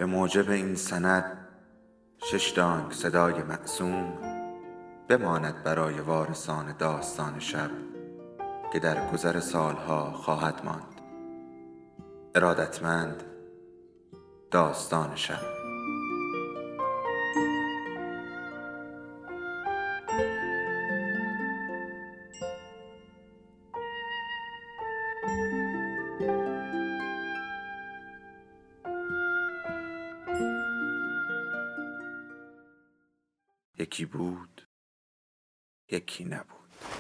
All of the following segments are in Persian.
به موجب این سند 6 دانگ صدای معصوم بماند برای وارثان داستان شب که در گذر سالها خواهد ماند. ارادتمند، داستان شب. یکی بود، یکی نبود.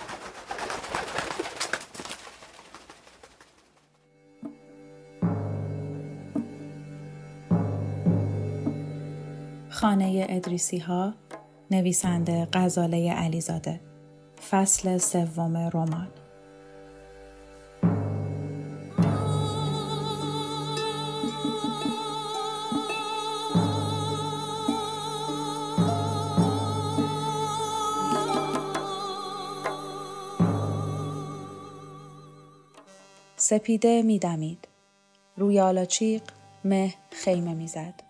خانه ادریسی‌ها، نویسنده غزاله علیزاده، فصل 3 رمان. سپیده می‌دمید. روی آلاچیق مه خیمه می‌زد.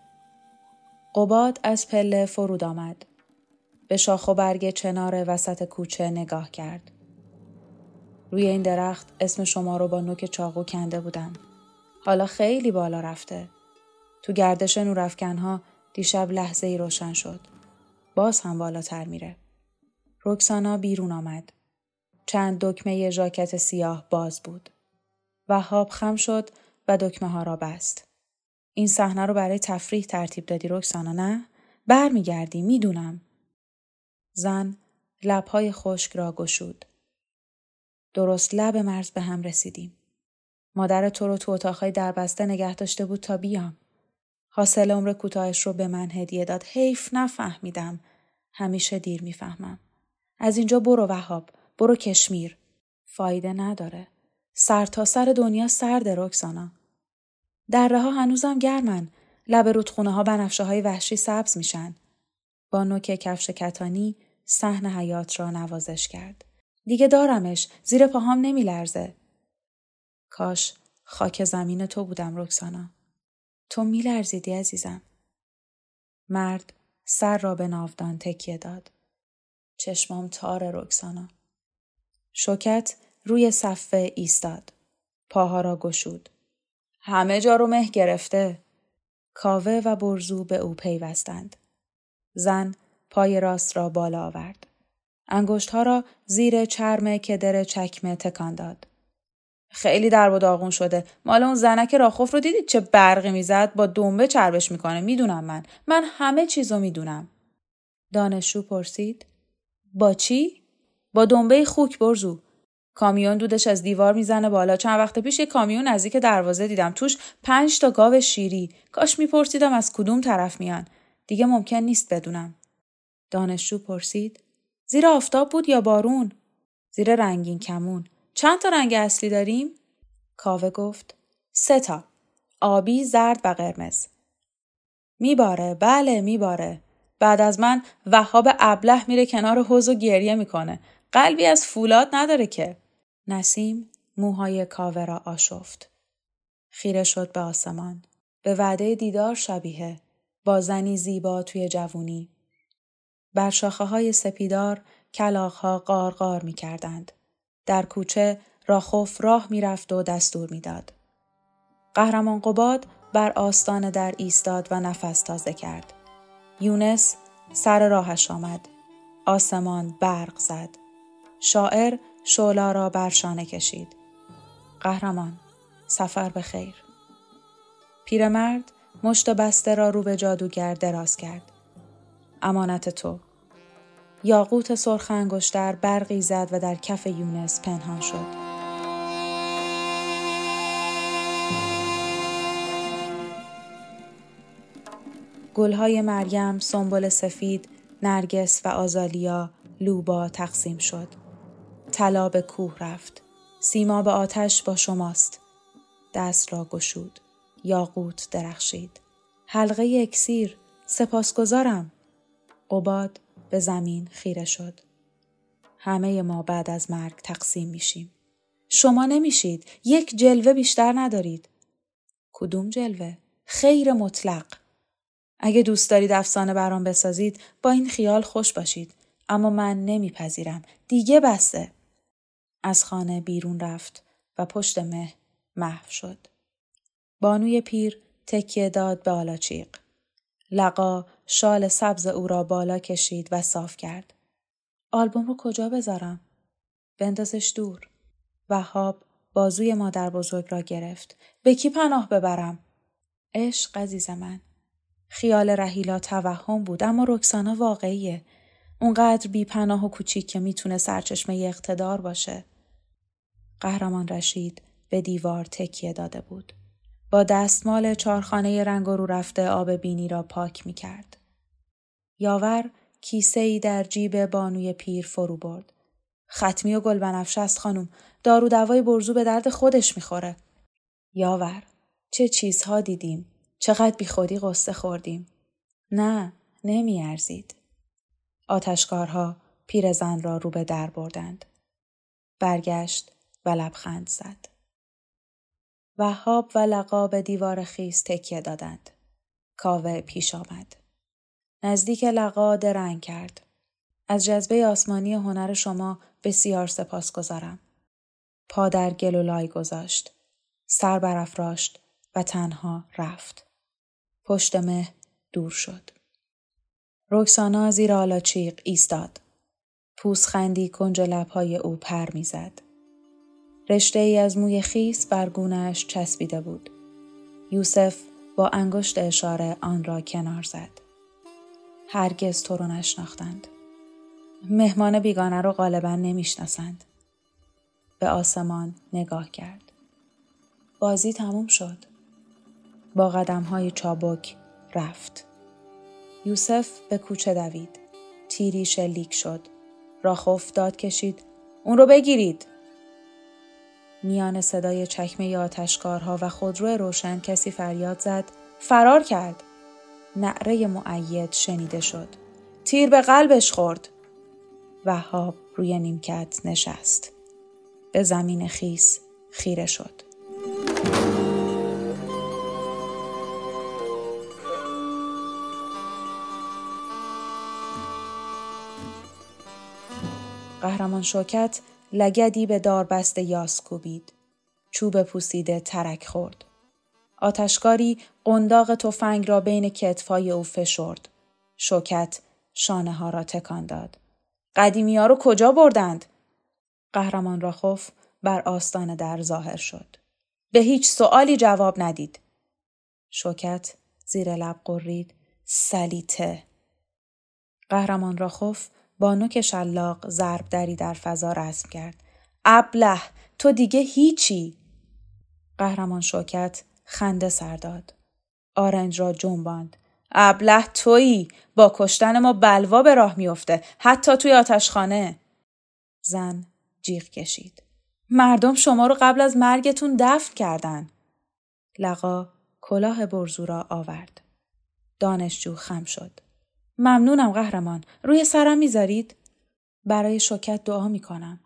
قباد از پله فرود آمد. به شاخ و برگ چنار وسط کوچه نگاه کرد. روی این درخت اسم شما رو با نوک چاقو کنده بودم. حالا خیلی بالا رفته. تو گردش نورافکنها دیشب لحظه‌ای روشن شد. باز هم بالاتر میره. رکسانا بیرون آمد. چند دکمه ژاکت سیاه باز بود. وهاب خم شد و دکمه ها را بست. این صحنه رو برای تفریح ترتیب دادی رکسانا، نه؟ برمیگردی، میدونم. زن لبهای خشک را گشود. درست لب مرز به هم رسیدیم. مادر تو رو تو اتاقهای دربسته نگه داشته بود تا بیام. حاصل عمر کوتاهش رو به من هدیه داد. حیف نفهمیدم. همیشه دیر میفهمم. از اینجا برو وهاب، برو کشمیر. فایده نداره. سر تا سر دنیا سرده رکسانا. دره ها هنوزم گرمن. لب رودخونه ها بنفشه های وحشی سبز میشن. با نوک کفش کتانی صحن حیات را نوازش کرد. دیگه دارمش. زیر پاهام نمی لرزه. کاش خاک زمین تو بودم رکسانا. تو می لرزیدی عزیزم. مرد سر را به ناودان تکیه داد. چشمام تار رکسانا. شوکت روی صفه ایستاد. پاها را گشود. همه جا رو مه گرفته. کاوه و برزو به او پیوستند. زن پای راست را بالا آورد. انگشتها را زیر چرم کدر چکمه تکان داد. خیلی درب و داغون شده. مال اون زنک راخوف رو دیدید چه برقی میزد؟ با دنبه چربش میکنه. میدونم من همه چیزو میدونم. دانشجو پرسید. با چی؟ با دنبه خوک برزو. کامیون دودش از دیوار میزنه بالا. چند وقت پیش یه کامیون نزدیک دروازه دیدم. توش 5 تا گاو شیری. کاش میپرسیدم از کدوم طرف میان. دیگه ممکن نیست بدونم. دانشجو پرسید. زیر آفتاب بود یا بارون؟ زیر رنگین کمون. چند تا رنگ اصلی داریم؟ کاوه گفت 3 تا. آبی، زرد و قرمز. میباره، بله میباره. بعد از من وهاب ابله میره کنار حوض و گریه میکنه. قلبی از فولاد نداره که. نسیم موهای کاوه را آشفت. خیره شد به آسمان. به وعده دیدار شبیه. با زنی زیبا توی جوونی. بر شاخه‌های سپیدار کلاغ‌ها قارقار می‌کردند. در کوچه راخوف راه می‌رفت و دستور می‌داد. قهرمان قباد بر آستان در ایستاد و نفس تازه کرد. یونس سر راهش آمد. آسمان برق زد. شاعر شعله را بر شانه کشید. قهرمان، سفر به خیر. پیرمرد مشت بسته را رو به جادوگر دراز کرد. امانت تو. یاقوت سرخ انگشتر برقی زد و در کف یونس پنهان شد. گلهای مریم، سنبل سفید، نرگس و آزالیا، لوبا تقسیم شد. طلا به کوه رفت. سیما به آتش با شماست. دست را گشود. یاقوت درخشید. حلقه اکسیر، سپاسگزارم. قباد به زمین خیره شد. همه ما بعد از مرگ تقسیم میشیم. شما نمیشید. یک جلوه بیشتر ندارید. کدوم جلوه؟ خیر مطلق. اگه دوست دارید افسانه برام بسازید با این خیال خوش باشید. اما من نمیپذیرم. دیگه بسه. از خانه بیرون رفت و پشت مه محو شد. بانوی پیر تکیه داد به آلاچیق. لقا شال سبز او را بالا کشید و صاف کرد. آلبوم رو کجا بذارم؟ بندازش دور. وهاب بازوی مادر بزرگ را گرفت. به کی پناه ببرم؟ عشق عزیز من. خیال رهیلا توهم بود اما رکسانا واقعیه. اونقدر بی پناه و کوچیک که میتونه سرچشمه اقتدار باشه. قهرمان رشید به دیوار تکیه داده بود. با دستمال چارخانه رنگ رو رفته آب بینی را پاک میکرد. یاور کیسه‌ای در جیب بانوی پیر فرو برد. ختمی و گلبنفشه است خانم. دارو دوای برزو به درد خودش میخوره. یاور چه چیزها دیدیم. چقدر بی خودی قصه خوردیم. نه نمیارزید. آتشکارها پیرزن را رو به در بردند. برگشت و لبخند زد. وهاب و لقا به دیوار خیس تکیه دادند. کاوه پیش آمد. نزدیک لقا درنگ کرد. از جذبه آسمانی هنر شما بسیار سپاسگزارم. پا در گل و لای گذاشت. سر برافراشت و تنها رفت. پشت مه دور شد. رکسانا زیر آلاچیق ایستاد. پوزخندی کنج لب‌های او پر می‌زد. رشته ای از موی خیس بر گونه‌اش چسبیده بود. یوسف با انگشت اشاره آن را کنار زد. هرگز تو رو نشناختند. مهمان بیگانه رو غالباً نمیشناسند. به آسمان نگاه کرد. بازی تموم شد. با قدم‌های چابک رفت. یوسف به کوچه دوید. تیری شلیک شد. راخوف داد کشید. اون رو بگیرید. میان صدای چکمه آتشکارها و خودرو روشن کسی فریاد زد. فرار کرد. نعره مؤید شنیده شد. تیر به قلبش خورد. وهاب روی نیمکت نشست. به زمین خیس خیره شد. قهرمان شوکت لگدی به داربست یاس کوبید. چوب پوسیده ترک خورد. آتشکاری قنداق تفنگ را بین کتفای او فشرد. شوکت شانه ها را تکان داد. قدیمی ها رو کجا بردند؟ قهرمان راخوف بر آستان در ظاهر شد. به هیچ سوالی جواب ندید. شوکت زیر لب قرید. سلیته. قهرمان راخوف با نوک شلاق ضرب دری در فضا رسم کرد. ابله تو دیگه هیچی. قهرمان شوکت خنده سر داد. آرنج را جنباند. ابله تویی. با کشتن ما بلوا به راه میفته. حتی توی آتشخانه. زن جیغ کشید. مردم شما رو قبل از مرگتون دفن کردن. لقا کلاه برزو را آورد. دانشجو خم شد. ممنونم قهرمان. روی سرم میذارید؟ برای شوکت دعا میکنم.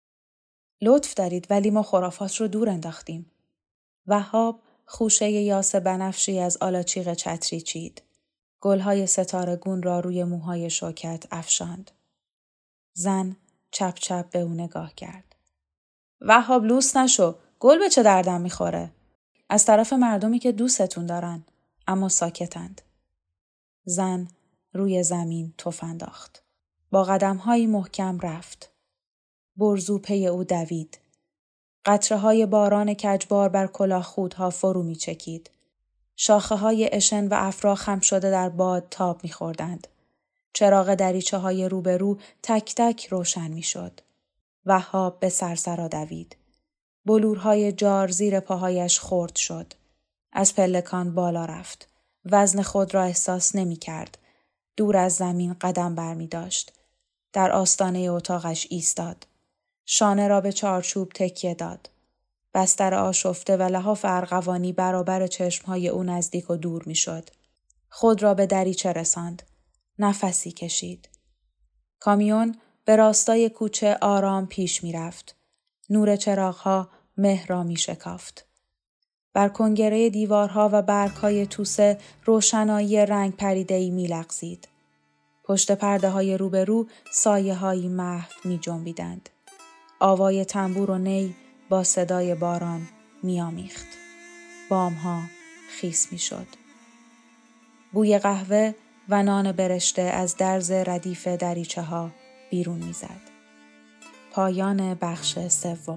لطف دارید ولی ما خرافات رو دور انداختیم. وهاب خوشه یاس بنفشی از آلاچیق چتری چید. گلهای ستاره گون را روی موهای شوکت افشاند. زن چپ چپ به او نگاه کرد. وهاب لوس نشو. گل به چه دردم میخوره؟ از طرف مردمی که دوستتون دارن اما ساکتند. زن روی زمین تف انداخت. با قدم‌هایی محکم رفت. برزو پی او دوید. قطره‌های باران کجبار بر کلاه خودها فرو می‌چکید. شاخه‌های اشن و افرا خم شده در باد تاب می‌خوردند. چراغ دریچه‌های روبرو تک تک روشن می‌شد. وهاب به سرسرا دوید. بلورهای جار زیر پاهایش خرد شد. از پلکان بالا رفت. وزن خود را احساس نمی‌کرد. دور از زمین قدم برمی داشت. در آستانه اتاقش ایستاد. شانه را به چارچوب تکیه داد. بستر آشفته و لحاف ارغوانی برابر چشمهای او نزدیک و دور می شد. خود را به دریچه رساند. نفسی کشید. کامیون به راستای کوچه آرام پیش می رفت. نور چراغها مه را می شکافت. بر کنگره دیوارها و برگ‌های توسه روشنایی رنگ پریده‌ای می‌لغزید. پشت پرده‌های روبرو سایه‌هایی محو می‌جنبیدند. آوای تنبور و نی با صدای باران می‌آمیخت. بام‌ها خیس می‌شد. بوی قهوه و نان برشته از درز ردیف دریچه‌ها بیرون می‌زد. پایان بخش 3.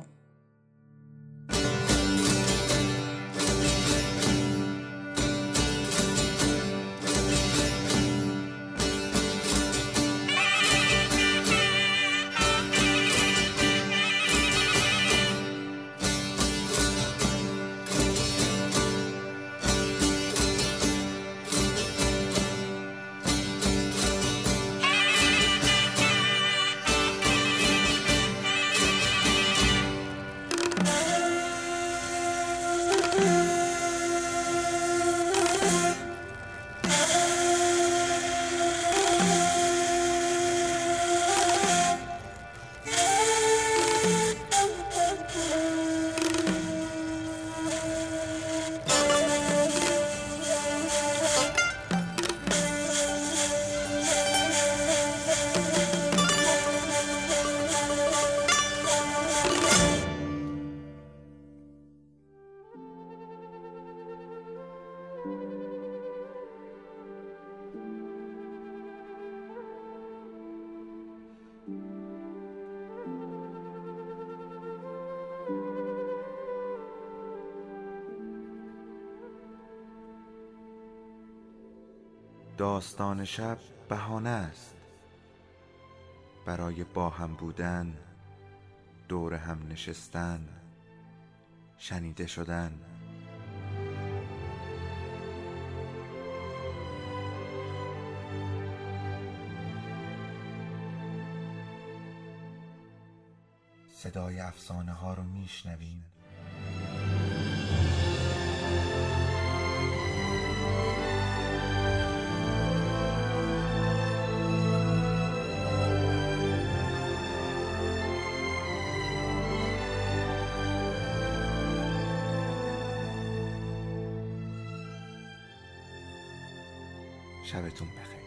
داستان شب بهانه است برای با هم بودن، دور هم نشستن، شنیده شدن. صدای افسانه ها رو میشنویم. شبتون بخیر.